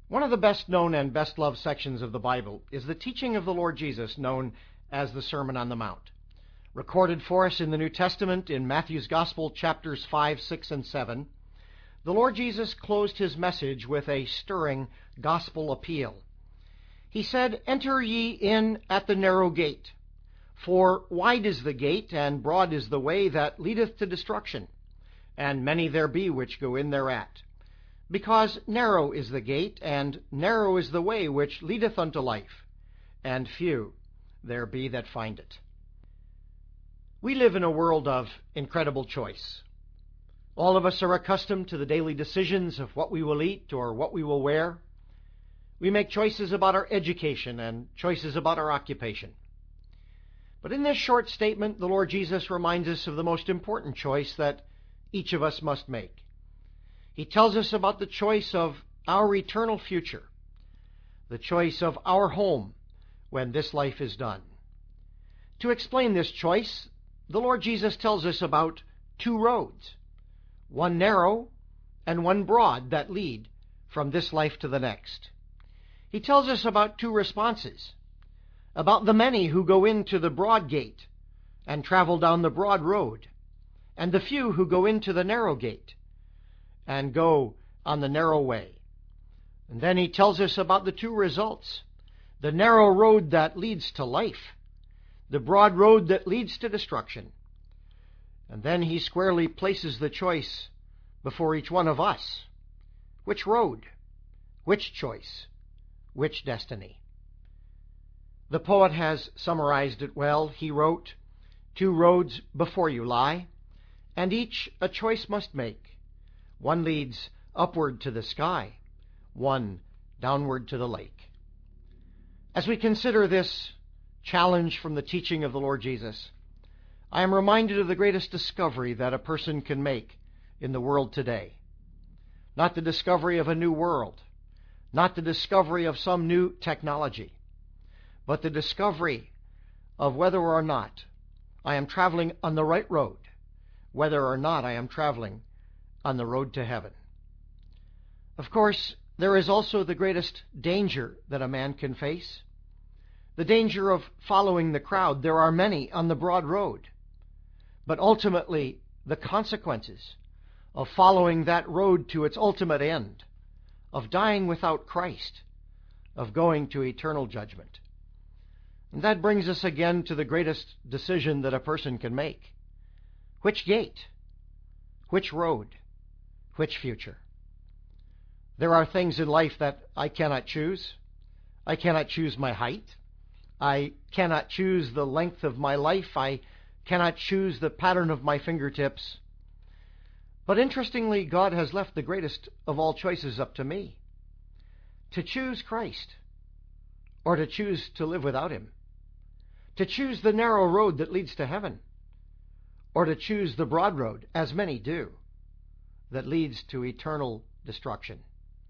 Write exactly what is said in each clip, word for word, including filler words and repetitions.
One of the best-known and best-loved sections of the Bible is the teaching of the Lord Jesus, known as the Sermon on the Mount. Recorded for us in the New Testament in Matthew's Gospel, chapters five, six, and seven, the Lord Jesus closed his message with a stirring gospel appeal. He said, "Enter ye in at the narrow gate, for wide is the gate, and broad is the way that leadeth to destruction, and many there be which go in thereat. Because narrow is the gate, and narrow is the way which leadeth unto life, and few there be that find it." We live in a world of incredible choice. All of us are accustomed to the daily decisions of what we will eat or what we will wear. We make choices about our education and choices about our occupation. But in this short statement, the Lord Jesus reminds us of the most important choice that each of us must make. He tells us about the choice of our eternal future, the choice of our home when this life is done. To explain this choice, the Lord Jesus tells us about two roads, one narrow and one broad, that lead from this life to the next. He tells us about two responses, about the many who go into the broad gate and travel down the broad road, and the few who go into the narrow gate and go on the narrow way. And then he tells us about the two results, the narrow road that leads to life, the broad road that leads to destruction. And then he squarely places the choice before each one of us. Which road? Which choice? Which destiny? The poet has summarized it well. He wrote, "Two roads before you lie, and each a choice must make. One leads upward to the sky, one downward to the lake." As we consider this challenge from the teaching of the Lord Jesus, I am reminded of the greatest discovery that a person can make in the world today. Not the discovery of a new world, not the discovery of some new technology, but the discovery of whether or not I am traveling on the right road, whether or not I am traveling on the road to heaven. Of course, there is also the greatest danger that a man can face, the danger of following the crowd. There are many on the broad road, but ultimately the consequences of following that road to its ultimate end, of dying without Christ, of going to eternal judgment. And that brings us again to the greatest decision that a person can make. Which gate? Which road? Which future? There are things in life that I cannot choose. I cannot choose my height. I cannot choose the length of my life. I cannot choose the pattern of my fingertips. But interestingly, God has left the greatest of all choices up to me. To choose Christ, or to choose to live without him. To choose the narrow road that leads to heaven, or to choose the broad road, as many do, that leads to eternal destruction.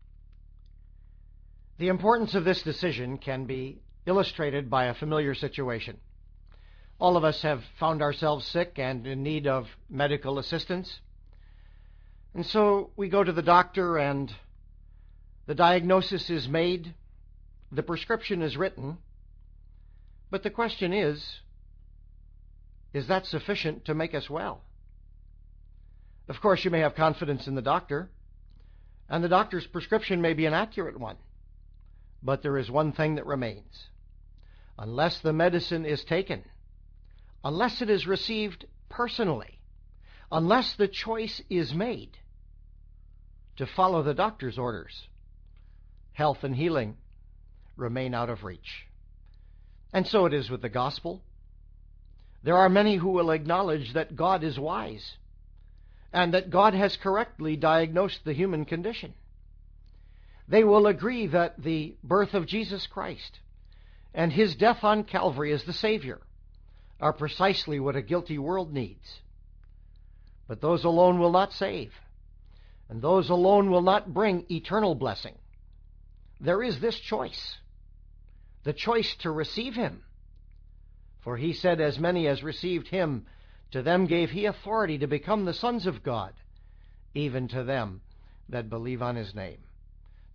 The importance of this decision can be illustrated by a familiar situation. All of us have found ourselves sick and in need of medical assistance. And so we go to the doctor and the diagnosis is made, the prescription is written, but the question is, is that sufficient to make us well? Of course, you may have confidence in the doctor, and the doctor's prescription may be an accurate one, but there is one thing that remains. Unless the medicine is taken, unless it is received personally, unless the choice is made to follow the doctor's orders, health and healing remain out of reach. And so it is with the gospel. There are many who will acknowledge that God is wise and that God has correctly diagnosed the human condition. They will agree that the birth of Jesus Christ and his death on Calvary as the Savior are precisely what a guilty world needs. But those alone will not save, and those alone will not bring eternal blessing. There is this choice, the choice to receive him. For he said, "As many as received him, to them gave he authority to become the sons of God, even to them that believe on his name."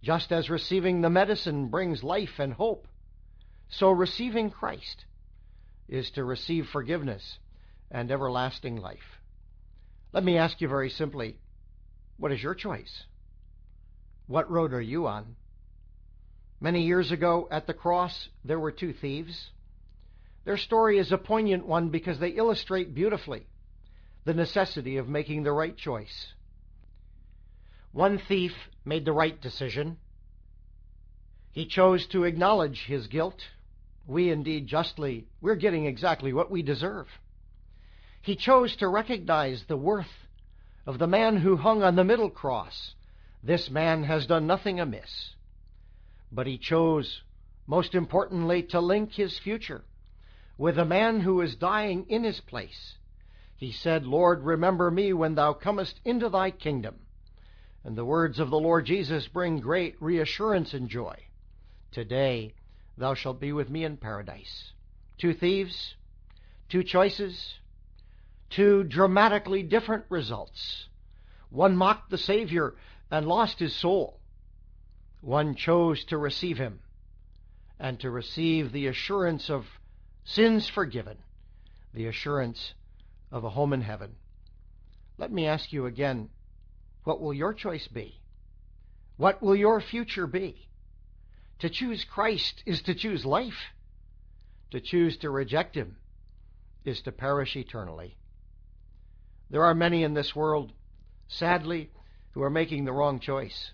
Just as receiving the medicine brings life and hope, so receiving Christ is to receive forgiveness and everlasting life. Let me ask you very simply, what is your choice? What road are you on? Many years ago at the cross, there were two thieves. Their story is a poignant one because they illustrate beautifully the necessity of making the right choice. One thief made the right decision. He chose to acknowledge his guilt. We indeed justly, we're getting exactly what we deserve. He chose to recognize the worth of the man who hung on the middle cross. This man has done nothing amiss. But he chose, most importantly, to link his future with a man who is dying in his place. He said, Lord, remember me when thou comest into thy kingdom. And the words of the Lord Jesus bring great reassurance and joy. Today thou shalt be with me in paradise. Two thieves, two choices, two dramatically different results. One mocked the Savior and lost his soul. One chose to receive him and to receive the assurance of sins forgiven, the assurance of a home in heaven. Let me ask you again, what will your choice be? What will your future be? To choose Christ is to choose life. To choose to reject him is to perish eternally. There are many in this world, sadly, who are making the wrong choice.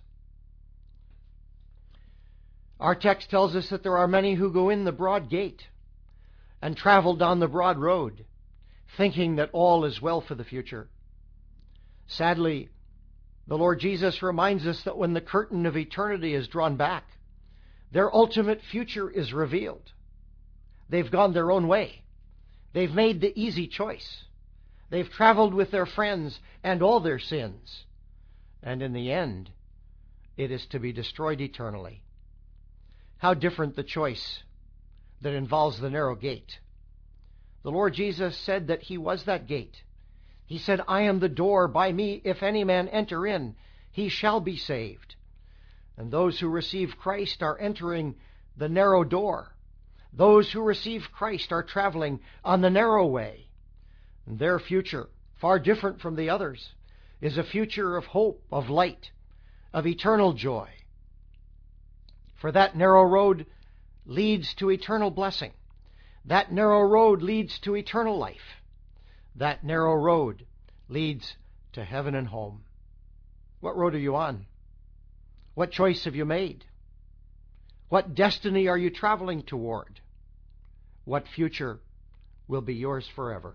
Our text tells us that there are many who go in the broad gate and travel down the broad road, thinking that all is well for the future. Sadly, the Lord Jesus reminds us that when the curtain of eternity is drawn back, their ultimate future is revealed. They've gone their own way. They've made the easy choice. They've traveled with their friends and all their sins. And in the end, it is to be destroyed eternally. How different the choice that involves the narrow gate. The Lord Jesus said that he was that gate. He said, I am the door. By me, if any man enter in, he shall be saved. And those who receive Christ are entering the narrow door. Those who receive Christ are traveling on the narrow way. And their future, far different from the others, is a future of hope, of light, of eternal joy. For that narrow road leads to eternal blessing. That narrow road leads to eternal life. That narrow road leads to heaven and home. What road are you on? What choice have you made? What destiny are you traveling toward? What future will be yours forever?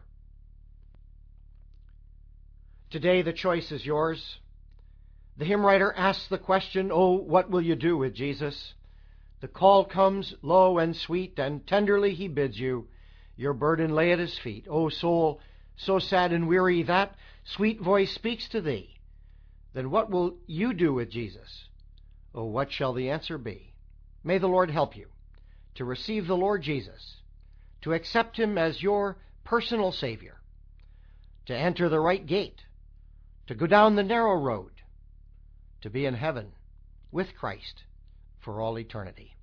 Today the choice is yours. The hymn writer asks the question, oh, what will you do with Jesus? The call comes low and sweet, and tenderly he bids you your burden lay at his feet. O soul, so sad and weary, that sweet voice speaks to thee. Then what will you do with Jesus? Oh, what shall the answer be? May the Lord help you to receive the Lord Jesus, to accept him as your personal Savior, to enter the right gate, to go down the narrow road, to be in heaven with Christ for all eternity.